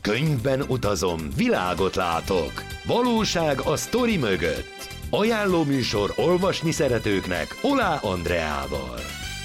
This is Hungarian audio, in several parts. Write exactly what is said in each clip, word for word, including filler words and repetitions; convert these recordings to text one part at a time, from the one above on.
Könyvben utazom, világot látok. Valóság a sztori mögött. Ajánló műsor olvasni szeretőknek Olá Andreával.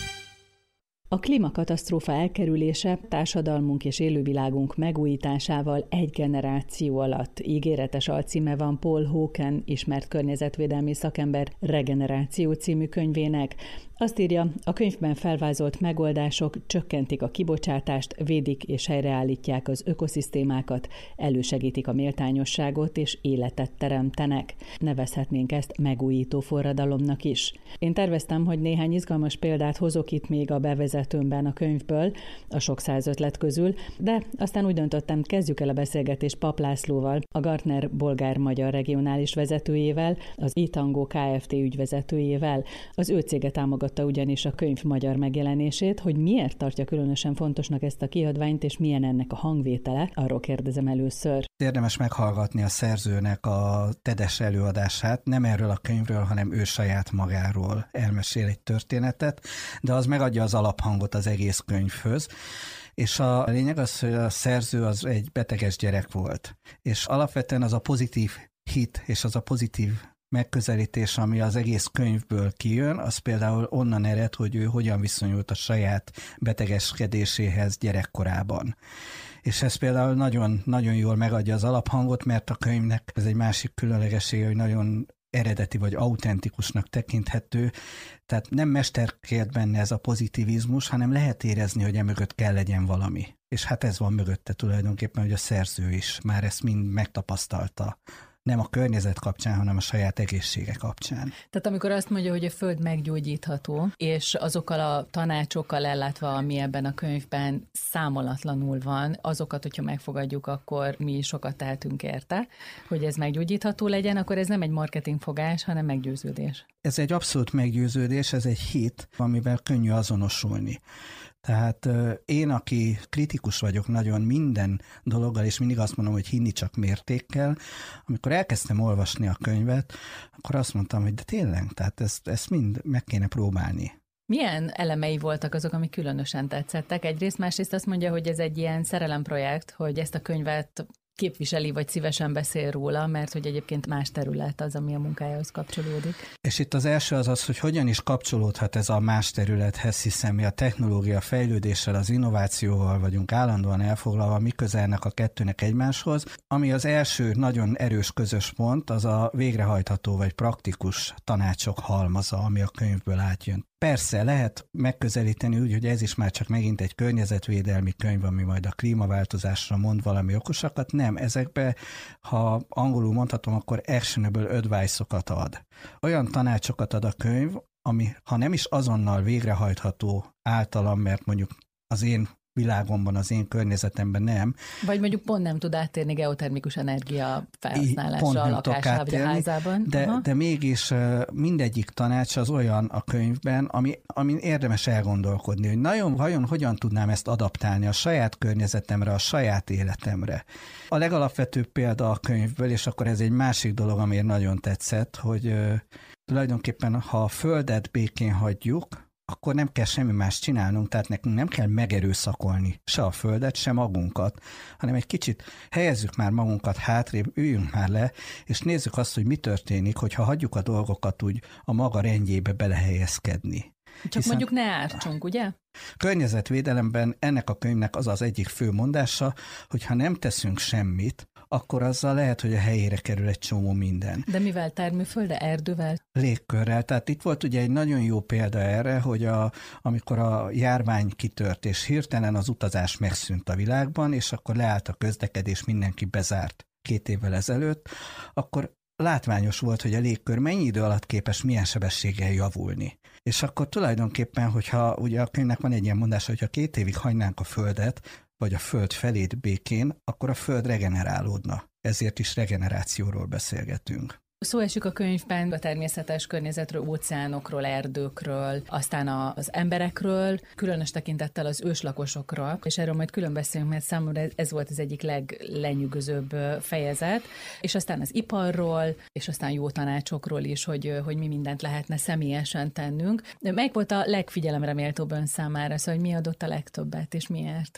A klímakatasztrófa elkerülése társadalmunk és élővilágunk megújításával egy generáció alatt. Ígéretes alcíme van Paul Hawken, ismert környezetvédelmi szakember Regeneráció című könyvének. Azt írja, a könyvben felvázolt megoldások csökkentik a kibocsátást, védik és helyreállítják az ökoszisztémákat, elősegítik a méltányosságot és életet teremtenek. Nevezhetnénk ezt megújító forradalomnak is. Én terveztem, hogy néhány izgalmas példát hozok itt még a bevezetőmben a könyvből, a sok száz ötlet közül, de aztán úgy döntöttem, kezdjük el a beszélgetést Papp Lászlóval, a Gartner bolgár-magyar regionális vezetőjével, az e-Tango Kft. Ügyvezetőjével. Az ő cége támogatta ugyanis a könyv magyar megjelenését, hogy miért tartja különösen fontosnak ezt a kiadványt, és milyen ennek a hangvétele, arról kérdezem először. Érdemes meghallgatni a szerzőnek a TED-es előadását, nem erről a könyvről, hanem ő saját magáról elmesél egy történetet, de az megadja az alaphangot az egész könyvhöz. És a lényeg az, hogy a szerző az egy beteges gyerek volt. És alapvetően az a pozitív hit és az a pozitív megközelítés, ami az egész könyvből kijön, az például onnan ered, hogy ő hogyan viszonyult a saját betegeskedéséhez gyerekkorában. És ez például nagyon, nagyon jól megadja az alaphangot, mert a könyvnek ez egy másik különlegessége, hogy nagyon eredeti vagy autentikusnak tekinthető, tehát nem mesterkélt benne ez a pozitivizmus, hanem lehet érezni, hogy emögött kell legyen valami. És hát ez van mögötte tulajdonképpen, hogy a szerző is már ezt mind megtapasztalta. Nem a környezet kapcsán, hanem a saját egészsége kapcsán. Tehát amikor azt mondja, hogy a Föld meggyógyítható, és azokkal a tanácsokkal ellátva, ami ebben a könyvben számolatlanul van, azokat, hogyha megfogadjuk, akkor mi is sokat tehetünk érte, hogy ez meggyógyítható legyen, akkor ez nem egy marketingfogás, hanem meggyőződés. Ez egy abszolút meggyőződés, ez egy hit, amivel könnyű azonosulni. Tehát én, aki kritikus vagyok nagyon minden dologgal, és mindig azt mondom, hogy hinni csak mértékkel, amikor elkezdtem olvasni a könyvet, akkor azt mondtam, hogy de tényleg, tehát ezt, ezt mind meg kéne próbálni. Milyen elemei voltak azok, amik különösen tetszettek? Egyrészt, másrészt azt mondja, hogy ez egy ilyen szerelemprojekt, hogy ezt a könyvet képviseli, vagy szívesen beszél róla, mert hogy egyébként más terület az, ami a munkájához kapcsolódik. És itt az első az az, hogy hogyan is kapcsolódhat ez a más területhez, hiszen mi a technológia fejlődéssel, az innovációval vagyunk állandóan elfoglalva, mi közelnek a kettőnek egymáshoz. Ami az első nagyon erős közös pont, az a végrehajtható vagy praktikus tanácsok halmaza, ami a könyvből átjön. Persze lehet megközelíteni úgy, hogy ez is már csak megint egy környezetvédelmi könyv, ami majd a klímaváltozásra mond valami okosakat. Nem, ezekbe, ha angolul mondhatom, akkor actionable advice-okat ad. Olyan tanácsokat ad a könyv, ami ha nem is azonnal végrehajtható általam, mert mondjuk az én világomban, az én környezetemben nem. Vagy mondjuk pont nem tud áttérni geotermikus energia felhasználásra a lakásában, vagy a házában. De, de mégis mindegyik tanács az olyan a könyvben, ami, amin érdemes elgondolkodni, hogy nagyon vajon hogyan tudnám ezt adaptálni a saját környezetemre, a saját életemre. A legalapvetőbb példa a könyvből, és akkor ez egy másik dolog, amiért nagyon tetszett, hogy tulajdonképpen ha a Földet békén hagyjuk, akkor nem kell semmi más csinálnunk, tehát nekünk nem kell megerőszakolni se a Földet, se magunkat, hanem egy kicsit helyezzük már magunkat hátrébb, üljünk már le, és nézzük azt, hogy mi történik, hogyha hagyjuk a dolgokat úgy a maga rendjébe belehelyezkedni. Csak Hiszen mondjuk ne ártsunk, ugye? Környezetvédelemben ennek a könyvnek az az egyik fő mondása, hogy ha nem teszünk semmit, akkor azzal lehet, hogy a helyére kerül egy csomó minden. De mivel termőfölde, erdővel? Légkörrel. Tehát itt volt ugye egy nagyon jó példa erre, hogy a, amikor a járvány kitört, és hirtelen az utazás megszűnt a világban, és akkor leállt a közlekedés, mindenki bezárt két évvel ezelőtt, akkor látványos volt, hogy a légkör mennyi idő alatt képes milyen sebességgel javulni. És akkor tulajdonképpen, hogyha ugye a könyvnek van egy ilyen mondása, hogyha két évig hagynánk a Földet, vagy a Föld felét békén, akkor a Föld regenerálódna. Ezért is regenerációról beszélgetünk. Szó esik a könyvben a természetes környezetről, óceánokról, erdőkről, aztán az emberekről, különös tekintettel az őslakosokra, és erről majd külön beszélünk, mert számomra ez volt az egyik leglenyűgözőbb fejezet, és aztán az iparról, és aztán jó tanácsokról is, hogy, hogy mi mindent lehetne személyesen tennünk. De melyik volt a legfigyelemre méltóbb ön számára, szóval hogy mi adott a legtöbbet, és miért?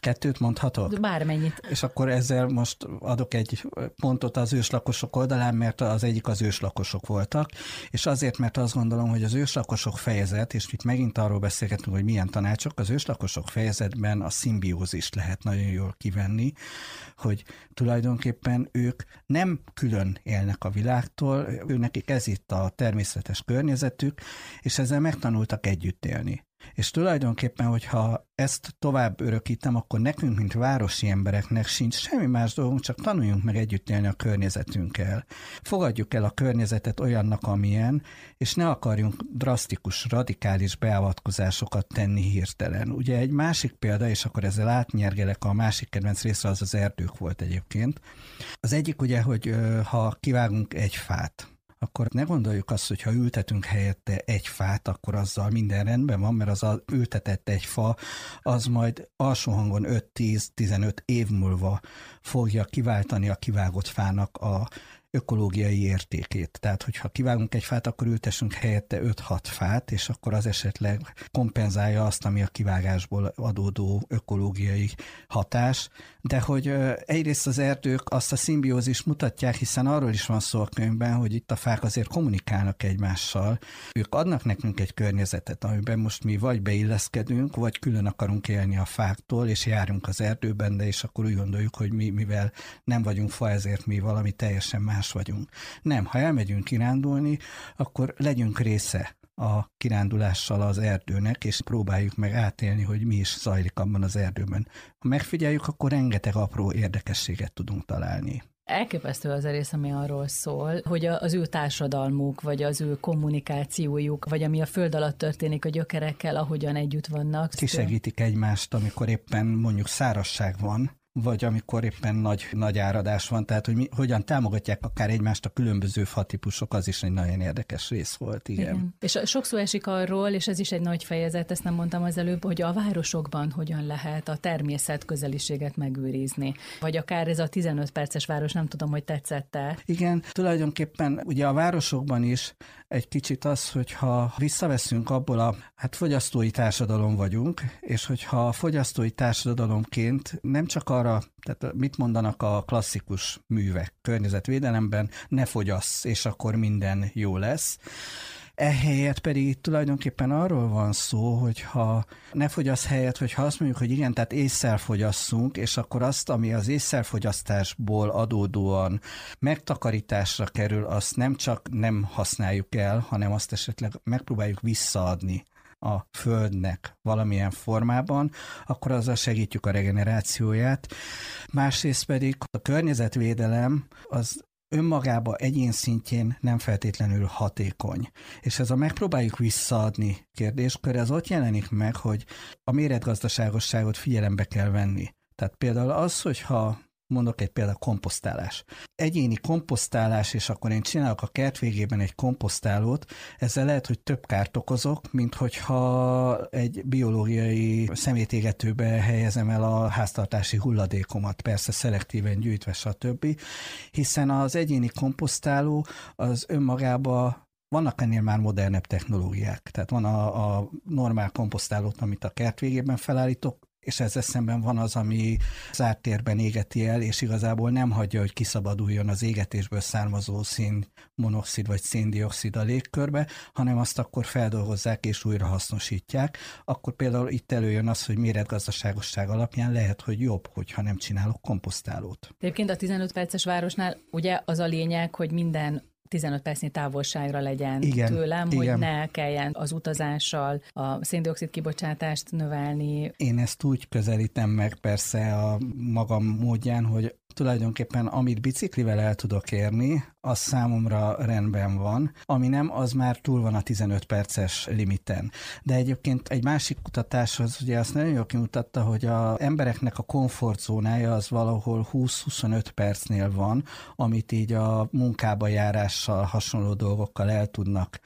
Kettőt mondhatok? Bármennyit. És akkor ezzel most adok egy pontot az őslakosok oldalán, mert az egyik az őslakosok voltak, és azért, mert azt gondolom, hogy az őslakosok fejezet, és itt megint arról beszélgetünk, hogy milyen tanácsok, az őslakosok fejezetben a szimbiózist lehet nagyon jól kivenni, hogy tulajdonképpen ők nem külön élnek a világtól, őnekik ez itt a természetes környezetük, és ezzel megtanultak együtt élni. És tulajdonképpen, hogyha ezt tovább örökítem, akkor nekünk, mint városi embereknek sincs semmi más dolgunk, csak tanuljunk meg együtt élni a környezetünkkel. Fogadjuk el a környezetet olyannak, amilyen, és ne akarjunk drasztikus, radikális beavatkozásokat tenni hirtelen. Ugye egy másik példa, és akkor ezzel átnyergelek, a másik kedvenc része az az erdők volt egyébként. Az egyik ugye, hogy ha kivágunk egy fát, akkor ne gondoljuk azt, hogy ha ültetünk helyette egy fát, akkor azzal minden rendben van, mert az a ültetett egy fa, az majd alsó hangon öt-tíz-tizenöt év múlva fogja kiváltani a kivágott fának a ökológiai értékét. Tehát, hogyha kivágunk egy fát, akkor ültessünk helyette öt-hat fát, és akkor az esetleg kompenzálja azt, ami a kivágásból adódó ökológiai hatás. De hogy egyrészt az erdők azt a szimbiózist mutatják, hiszen arról is van szó a könyvben, hogy itt a fák azért kommunikálnak egymással. Ők adnak nekünk egy környezetet, amiben most mi vagy beilleszkedünk, vagy külön akarunk élni a fáktól, és járunk az erdőben, de és akkor úgy gondoljuk, hogy mi, mivel nem vagyunk fa, ezért mi valami teljesen más vagyunk. Nem, ha elmegyünk kirándulni, akkor legyünk része a kirándulással az erdőnek, és próbáljuk meg átélni, hogy mi is zajlik abban az erdőben. Ha megfigyeljük, akkor rengeteg apró érdekességet tudunk találni. Elképesztő az a rész, ami arról szól, hogy az ő társadalmuk, vagy az ő kommunikációjuk, vagy ami a föld alatt történik a gyökerekkel, ahogyan együtt vannak. Kisegítik egymást, amikor éppen mondjuk szárazság van, vagy amikor éppen nagy, nagy áradás van, tehát hogy mi, hogyan támogatják akár egymást a különböző fatípusok, az is egy nagyon érdekes rész volt, igen. igen. És sokszor esik arról, és ez is egy nagy fejezet, ezt nem mondtam az előbb, hogy a városokban hogyan lehet a természet közeliséget megőrizni. Vagy akár ez a tizenöt perces város, nem tudom, hogy tetszett-e. Igen, tulajdonképpen ugye a városokban is egy kicsit az, hogyha visszaveszünk abból a, hát fogyasztói társadalom vagyunk, és hogyha a fogyasztói társadalomként nem csak arra, tehát mit mondanak a klasszikus művek környezetvédelemben, ne fogyasz, és akkor minden jó lesz. Ehelyett pedig tulajdonképpen arról van szó, hogy ha ne fogyasz helyett, hogyha azt mondjuk, hogy igen, tehát ésszel fogyasszunk, és akkor azt, ami az ésszelfogyasztásból adódóan megtakarításra kerül, azt nem csak nem használjuk el, hanem azt esetleg megpróbáljuk visszaadni a Földnek valamilyen formában, akkor azzal segítjük a regenerációját. Másrészt pedig a környezetvédelem az önmagában egyén szintjén nem feltétlenül hatékony. És ez a megpróbáljuk visszaadni kérdéskör, ez ott jelenik meg, hogy a méretgazdaságosságot figyelembe kell venni. Tehát például az, hogyha mondok egy például komposztálás. Egyéni komposztálás, és akkor én csinálok a kert végében egy komposztálót, ezzel lehet, hogy több kárt okozok, mint hogyha egy biológiai szemétégetőbe helyezem el a háztartási hulladékomat, persze szelektíven gyűjtve, stb. Hiszen az egyéni komposztáló az önmagában vannak ennél már modernebb technológiák. Tehát van a, a normál komposztálót, amit a kert végében felállítok, és ezzel szemben van az, ami zárt térben égeti el, és igazából nem hagyja, hogy kiszabaduljon az égetésből származó szénmonoxid vagy széndioxid a légkörbe, hanem azt akkor feldolgozzák és újra hasznosítják. Akkor például itt előjön az, hogy méretgazdaságosság alapján lehet, hogy jobb, hogyha nem csinálok komposztálót. Egyébként a tizenöt perces városnál ugye az a lényeg, hogy minden tizenöt percnyi távolságra legyen igen, tőlem, igen. hogy ne kelljen az utazással a széndioxid kibocsátást növelni. Én ezt úgy közelítem meg persze a magam módján, hogy tulajdonképpen amit biciklivel el tudok érni, az számomra rendben van, ami nem, az már túl van a tizenöt perces limiten. De egyébként egy másik kutatás az ugye azt nagyon jól kimutatta, hogy az embereknek a komfortzónája az valahol húsz-huszonöt percnél van, amit így a munkába járással, hasonló dolgokkal el tudnak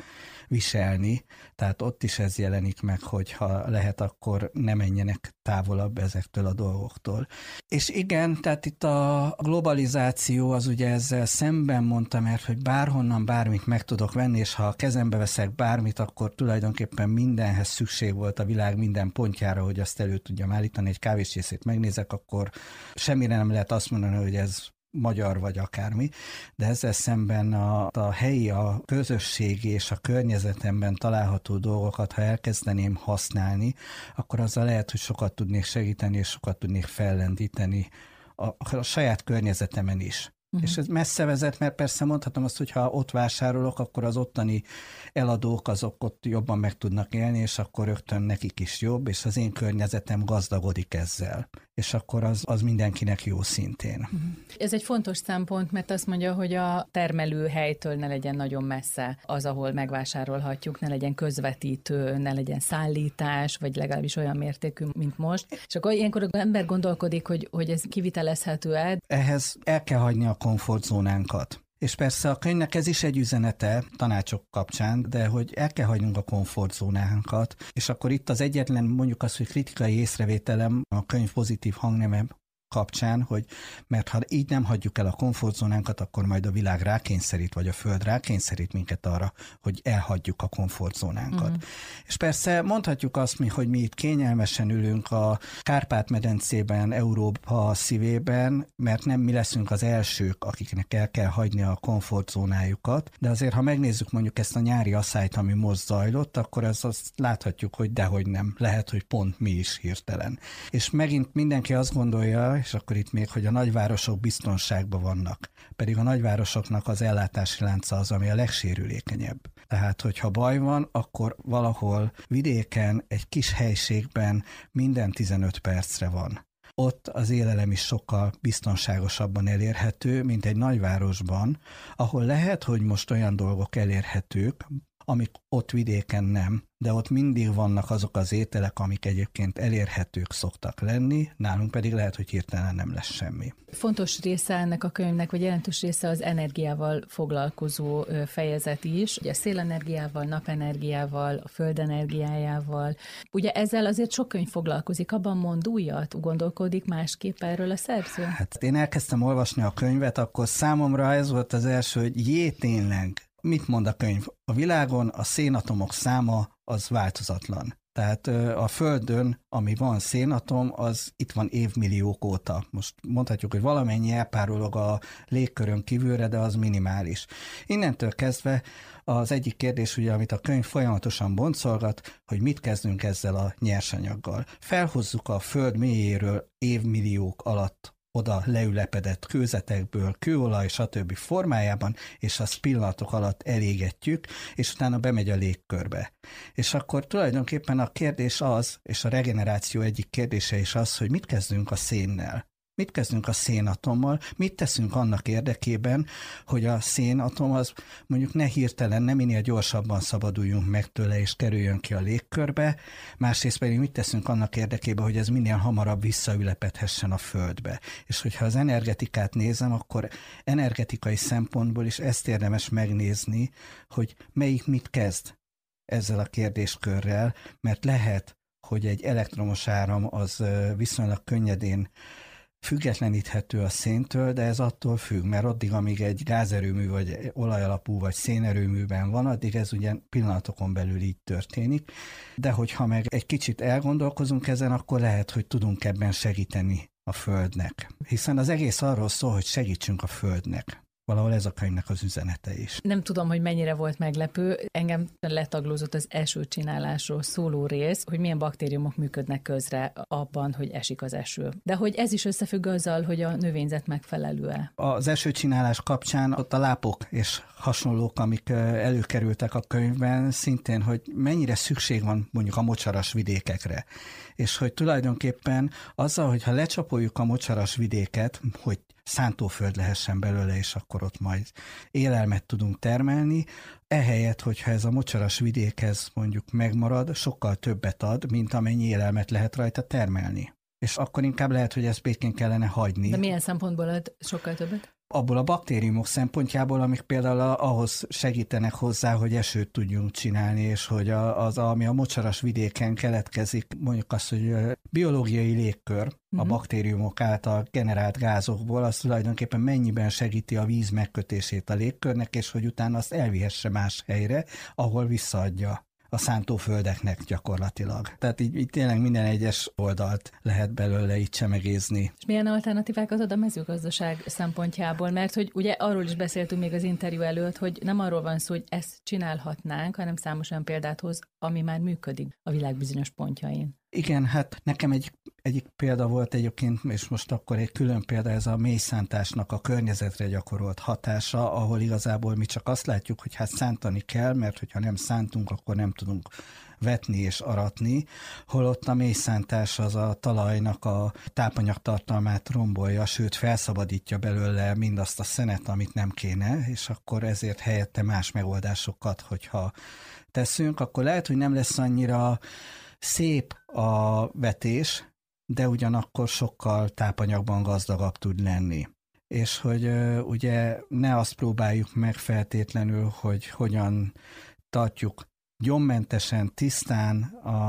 viselni, tehát ott is ez jelenik meg, hogy ha lehet, akkor ne menjenek távolabb ezektől a dolgoktól. És igen, tehát itt a globalizáció az ugye ezzel szemben mondta, mert hogy bárhonnan bármit meg tudok venni, és ha a kezembe veszek bármit, akkor tulajdonképpen mindenhez szükség volt a világ minden pontjára, hogy azt elő tudjam állítani. Egy kávéscsészét megnézek, akkor semmire nem lehet azt mondani, hogy ez magyar vagy akármi, de ezzel szemben a, a helyi, a közösségi és a környezetemben található dolgokat, ha elkezdeném használni, akkor azzal lehet, hogy sokat tudnék segíteni, és sokat tudnék fellendíteni a, a saját környezetemen is. Uh-huh. És ez messze vezet, mert persze mondhatom azt, hogy ha ott vásárolok, akkor az ottani eladók azok ott jobban meg tudnak élni, és akkor rögtön nekik is jobb, és az én környezetem gazdagodik ezzel. És akkor az, az mindenkinek jó szintén. Uh-huh. Ez egy fontos szempont, mert azt mondja, hogy a termelőhelytől ne legyen nagyon messze az, ahol megvásárolhatjuk, ne legyen közvetítő, ne legyen szállítás, vagy legalábbis olyan mértékű, mint most. És akkor ilyenkor az ember gondolkodik, hogy, hogy ez kivitelezhető-e. Ehhez el kell hagyni a komfortzónánkat. És persze a könyvnek ez is egy üzenete tanácsok kapcsán, de hogy el kell hagynunk a komfortzónánkat, és akkor itt az egyetlen, mondjuk az, hogy kritikai észrevételem a könyv pozitív hangneme kapcsán, hogy mert ha így nem hagyjuk el a komfortzónánkat, akkor majd a világ rákényszerít, vagy a föld rákényszerít minket arra, hogy elhagyjuk a komfortzónánkat. Uh-huh. És persze mondhatjuk azt, mi, hogy mi itt kényelmesen ülünk a Kárpát-medencében, Európa szívében, mert nem mi leszünk az elsők, akiknek el kell hagyni a komfortzónájukat, de azért, ha megnézzük mondjuk ezt a nyári asszályt, ami most zajlott, akkor az, azt láthatjuk, hogy dehogy nem. Lehet, hogy pont mi is hirtelen. És megint mindenki azt gondolja, és akkor itt még, hogy a nagyvárosok biztonságban vannak. Pedig a nagyvárosoknak az ellátási lánca az, ami a legsérülékenyebb. Tehát, hogyha baj van, akkor valahol vidéken, egy kis helységben minden tizenöt percre van. Ott az élelem is sokkal biztonságosabban elérhető, mint egy nagyvárosban, ahol lehet, hogy most olyan dolgok elérhetők, amik ott vidéken nem, de ott mindig vannak azok az ételek, amik egyébként elérhetők szoktak lenni, nálunk pedig lehet, hogy hirtelen nem lesz semmi. Fontos része ennek a könyvnek, vagy jelentős része az energiával foglalkozó fejezet is, ugye a szélenergiával, napenergiával, a föld energiájával. Ugye ezzel azért sok könyv foglalkozik, abban mond újat, gondolkodik másképp erről a szerző? Hát én elkezdtem olvasni a könyvet, akkor számomra ez volt az első, hogy jé, tényleg. Mit mond a könyv? A világon a szénatomok száma az változatlan. Tehát a Földön, ami van szénatom, az itt van évmilliók óta. Most mondhatjuk, hogy valamennyi elpárolog a légkörön kívülre, de az minimális. Innentől kezdve az egyik kérdés, ugye, amit a könyv folyamatosan boncolgat, hogy mit kezdünk ezzel a nyersanyaggal. Felhozzuk a Föld mélyéről évmilliók alatt oda leülepedett kőzetekből, kőolaj, stb. Formájában, és azt pillanatok alatt elégetjük, és utána bemegy a légkörbe. És akkor tulajdonképpen a kérdés az, és a regeneráció egyik kérdése is az, hogy mit kezdünk a szénnel. Mit kezdünk a szénatommal, mit teszünk annak érdekében, hogy a szénatom az mondjuk ne hirtelen, nem minél gyorsabban szabaduljunk meg tőle és kerüljön ki a légkörbe, másrészt pedig mit teszünk annak érdekében, hogy ez minél hamarabb visszaülepedhessen a Földbe. És hogyha az energetikát nézem, akkor energetikai szempontból is ezt érdemes megnézni, hogy melyik mit kezd ezzel a kérdéskörrel, mert lehet, hogy egy elektromos áram az viszonylag könnyedén függetleníthető a széntől, de ez attól függ, mert addig, amíg egy gázerőmű, vagy olajalapú, vagy szénerőműben van, addig ez ugye pillanatokon belül így történik, de hogyha meg egy kicsit elgondolkozunk ezen, akkor lehet, hogy tudunk ebben segíteni a Földnek. Hiszen az egész arról szól, hogy segítsünk a Földnek. Valahol ez a könyvnek az üzenete is. Nem tudom, hogy mennyire volt meglepő. Engem letaglózott az esőcsinálásról szóló rész, hogy milyen baktériumok működnek közre abban, hogy esik az eső. De hogy ez is összefügg azzal, hogy a növényzet megfelelő-e. Az esőcsinálás kapcsán ott a lápok és hasonlók, amik előkerültek a könyvben, szintén, hogy mennyire szükség van mondjuk a mocsaras vidékekre. És hogy tulajdonképpen azzal, hogyha lecsapoljuk a mocsaras vidéket, hogy szántóföld lehessen belőle, és akkor ott majd élelmet tudunk termelni. Ehelyett, hogyha ez a mocsaras vidékhez mondjuk megmarad, sokkal többet ad, mint amennyi élelmet lehet rajta termelni. És akkor inkább lehet, hogy ezt békén kellene hagyni. De milyen szempontból ad sokkal többet? abból a baktériumok szempontjából, amik például ahhoz segítenek hozzá, hogy esőt tudjunk csinálni, és hogy az, ami a mocsaras vidéken keletkezik, mondjuk azt, hogy biológiai légkör, a baktériumok által generált gázokból, az tulajdonképpen mennyiben segíti a víz megkötését a légkörnek, és hogy utána azt elvihesse más helyre, ahol visszaadja a szántóföldeknek gyakorlatilag. Tehát így, így tényleg minden egyes oldalt lehet belőle így csemegézni. És milyen alternatívákat ad a mezőgazdaság szempontjából? Mert hogy ugye arról is beszéltünk még az interjú előtt, hogy nem arról van szó, hogy ezt csinálhatnánk, hanem számos olyan példát hoz, ami már működik a világ bizonyos pontjain. Igen, hát nekem egy, egyik példa volt egyébként, és most akkor egy külön példa, ez a mélyszántásnak a környezetre gyakorolt hatása, ahol igazából mi csak azt látjuk, hogy hát szántani kell, mert hogyha nem szántunk, akkor nem tudunk vetni és aratni, holott a mélyszántás az a talajnak a tápanyagtartalmát rombolja, sőt felszabadítja belőle mindazt a szenet, amit nem kéne, és akkor ezért helyette más megoldásokat, hogyha teszünk, akkor lehet, hogy nem lesz annyira szép a vetés, de ugyanakkor sokkal tápanyagban gazdagabb tud lenni. És hogy ugye ne azt próbáljuk meg feltétlenül, hogy hogyan tartjuk gyommentesen, tisztán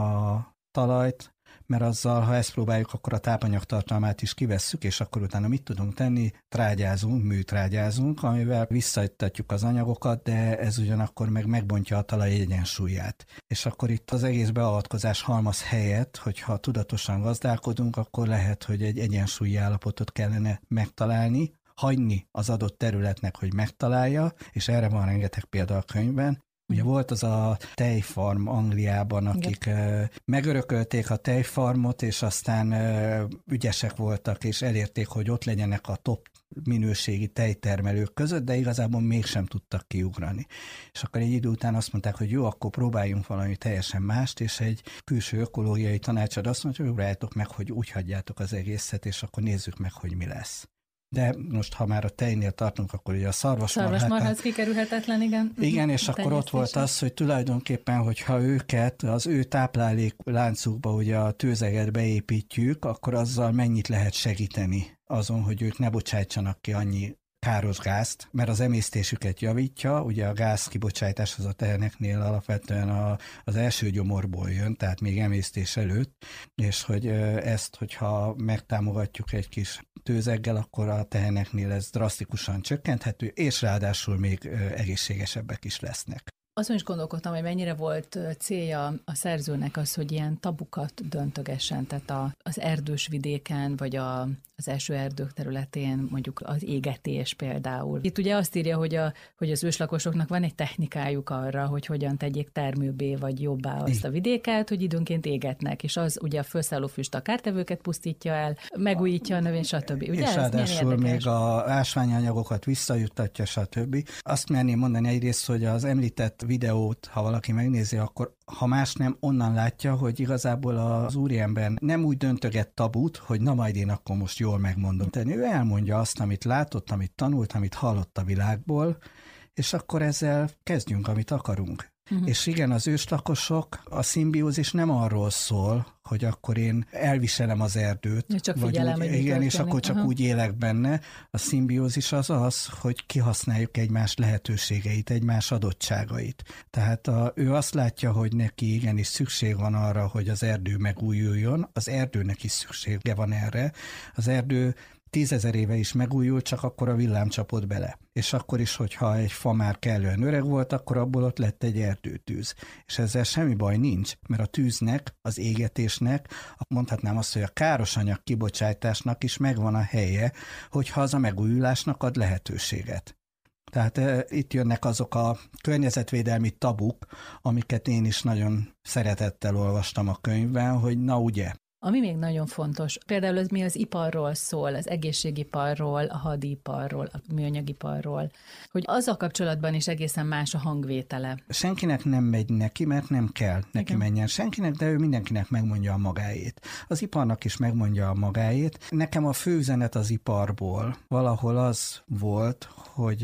a talajt, mert azzal, ha ezt próbáljuk, akkor a tápanyagtartalmát is kivesszük, és akkor utána mit tudunk tenni? Trágyázunk, műtrágyázunk, amivel visszaittatjuk az anyagokat, de ez ugyanakkor meg megbontja a talaj egyensúlyát. És akkor itt az egész beavatkozás halmaz helyett, hogyha tudatosan gazdálkodunk, akkor lehet, hogy egy egyensúlyi állapotot kellene megtalálni, hagyni az adott területnek, hogy megtalálja, és erre van rengeteg példa a könyvben. Ugye volt az a tejfarm Angliában, akik Igen. megörökölték a tejfarmot, és aztán ügyesek voltak, és elérték, hogy ott legyenek a top minőségi tejtermelők között, de igazából mégsem tudtak kiugrani. És akkor egy idő után azt mondták, hogy jó, akkor próbáljunk valami teljesen mást, és egy külső ökológiai tanácsadó azt mondta, hogy ugráljátok meg, hogy úgy hagyjátok az egészet, és akkor nézzük meg, hogy mi lesz. De most, ha már a tejnél tartunk, akkor ugye a szarvasmarhát... Szarvasmarha kikerülhetetlen, igen. Igen, és akkor ott volt az, hogy tulajdonképpen, hogyha őket, az ő táplálékláncukba ugye a tőzeget beépítjük, akkor azzal mennyit lehet segíteni azon, hogy ők ne bocsájtsanak ki annyi káros gázt, mert az emésztésüket javítja, ugye a gáz kibocsátás az a teheneknél alapvetően a, az első gyomorból jön, tehát még emésztés előtt, és hogy ezt, hogyha megtámogatjuk egy kis tőzeggel, akkor a teheneknél ez drasztikusan csökkenthető, és ráadásul még egészségesebbek is lesznek. Azon is gondolkodtam, hogy mennyire volt célja a szerzőnek az, hogy ilyen tabukat döntögessen, tehát a, az erdős vidéken, vagy a, az esőerdők területén, mondjuk az égetés például. Itt ugye azt írja, hogy, a, hogy az őslakosoknak van egy technikájuk arra, hogy hogyan tegyék termőbbé, vagy jobbá azt a vidéket, hogy időnként égetnek, és az ugye a felszálló füst a kártevőket pusztítja el, megújítja a növény, stb. Ugye és ráadásul még az ásványanyagokat visszajuttatja, stb. Azt merném mondani egyrészt, hogy az említett videót, ha valaki megnézi, akkor ha más nem, onnan látja, hogy igazából az úriember nem úgy döntöget tabut, hogy na majd én akkor most jól megmondom. Tehát ő elmondja azt, amit látott, amit tanult, amit hallott a világból, és akkor ezzel kezdjünk, amit akarunk. Uh-huh. És igen, az őslakosok, a szimbiózis nem arról szól, hogy akkor én elviselem az erdőt, csak vagy figyelem, úgy, hogy igen, és akkor csak Aha. úgy élek benne. A szimbiózis az az, hogy kihasználjuk egymás lehetőségeit, egymás adottságait. Tehát a, ő azt látja, hogy neki igenis szükség van arra, hogy az erdő megújuljon, az erdőnek is szüksége van erre. Az erdő tízezer éve is megújult, csak akkor a villám csapott bele. És akkor is, hogyha egy fa már kellően öreg volt, akkor abból ott lett egy erdőtűz. És ezzel semmi baj nincs, mert a tűznek, az égetésnek, mondhatnám azt, hogy a káros anyag kibocsátásnak is megvan a helye, hogyha az a megújulásnak ad lehetőséget. Tehát e, itt jönnek azok a környezetvédelmi tabuk, amiket én is nagyon szeretettel olvastam a könyvben, hogy na ugye. Ami még nagyon fontos, például az mi az iparról szól, az egészségiparról, a hadiparról, a műanyagiparról, hogy azzal kapcsolatban is egészen más a hangvétele. Senkinek nem megy neki, mert nem kell neki Igen. menjen senkinek, de ő mindenkinek megmondja a magáét. Az iparnak is megmondja a magáét. Nekem a fő üzenet az iparból valahol az volt, hogy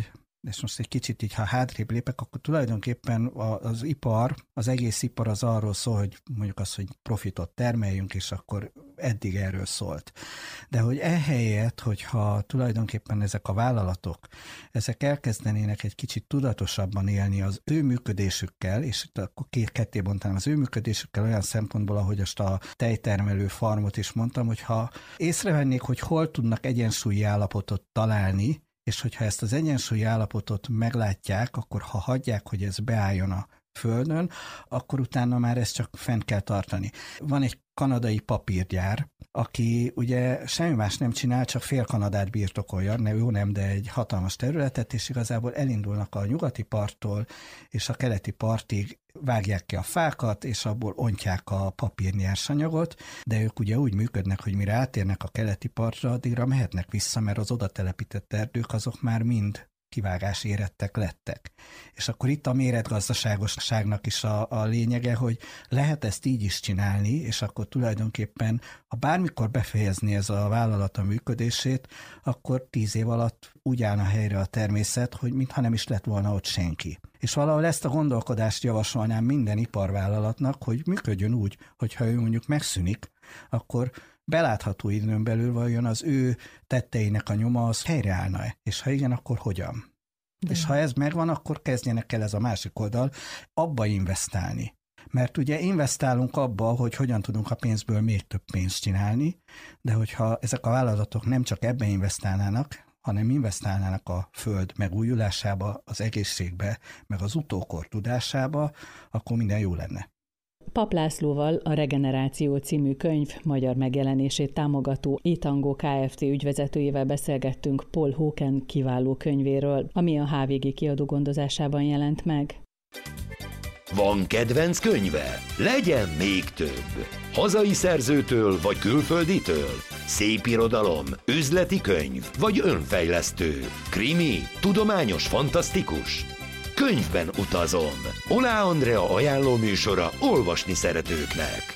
és most egy kicsit így, ha hátrébb lépek, akkor tulajdonképpen az ipar, az egész ipar az arról szól, hogy mondjuk az, hogy profitot termeljünk, és akkor eddig erről szólt. De hogy ehelyett, hogyha tulajdonképpen ezek a vállalatok, ezek elkezdenének egy kicsit tudatosabban élni az ő működésükkel, és itt akkor két ketté bontanám az ő működésükkel olyan szempontból, ahogy azt a tejtermelő farmot is mondtam, hogyha észrevennék, hogy hol tudnak egyensúlyi állapotot találni, és hogyha ezt az egyensúlyi állapotot meglátják, akkor ha hagyják, hogy ez beálljon a földön, akkor utána már ezt csak fent kell tartani. Van egy kanadai papírgyár, aki ugye semmi más nem csinál, csak fél Kanadát birtokolja, ne, jó nem, de egy hatalmas területet, és igazából elindulnak a nyugati parttól, és a keleti partig vágják ki a fákat, és abból ontják a papírnyersanyagot, de ők ugye úgy működnek, hogy mire átérnek a keleti partra, addigra mehetnek vissza, mert az oda telepített erdők azok már mind kivágás érettek lettek. És akkor itt a méretgazdaságosságnak is a, a lényege, hogy lehet ezt így is csinálni, és akkor tulajdonképpen, ha bármikor befejezni ez a vállalat a működését, akkor tíz év alatt úgy állna helyre a természet, hogy mintha nem is lett volna ott senki. És valahol ezt a gondolkodást javasolnám minden iparvállalatnak, hogy működjön úgy, hogyha ő mondjuk megszűnik, akkor belátható időn belül vajon az ő tetteinek a nyoma az helyreállna-e? És ha igen, akkor hogyan? De. És ha ez megvan, akkor kezdjenek el ez a másik oldal abba investálni. Mert ugye investálunk abba, hogy hogyan tudunk a pénzből még több pénzt csinálni, de hogyha ezek a vállalatok nem csak ebbe investálnának, hanem investálnának a föld megújulásába, az egészségbe, meg az utókor tudásába, akkor minden jó lenne. Papp Lászlóval, a Regeneráció című könyv magyar megjelenését támogató Itango Kft. Ügyvezetőjével beszélgettünk Paul Hawken kiváló könyvéről, ami a há vé gé kiadó gondozásában jelent meg. Van kedvenc könyve? Legyen még több! Hazai szerzőtől vagy külfölditől? Szépirodalom, üzleti könyv vagy önfejlesztő? Krimi, tudományos, fantasztikus? Könyvben utazom. Oláh Andrea ajánló műsora olvasni szeretőknek.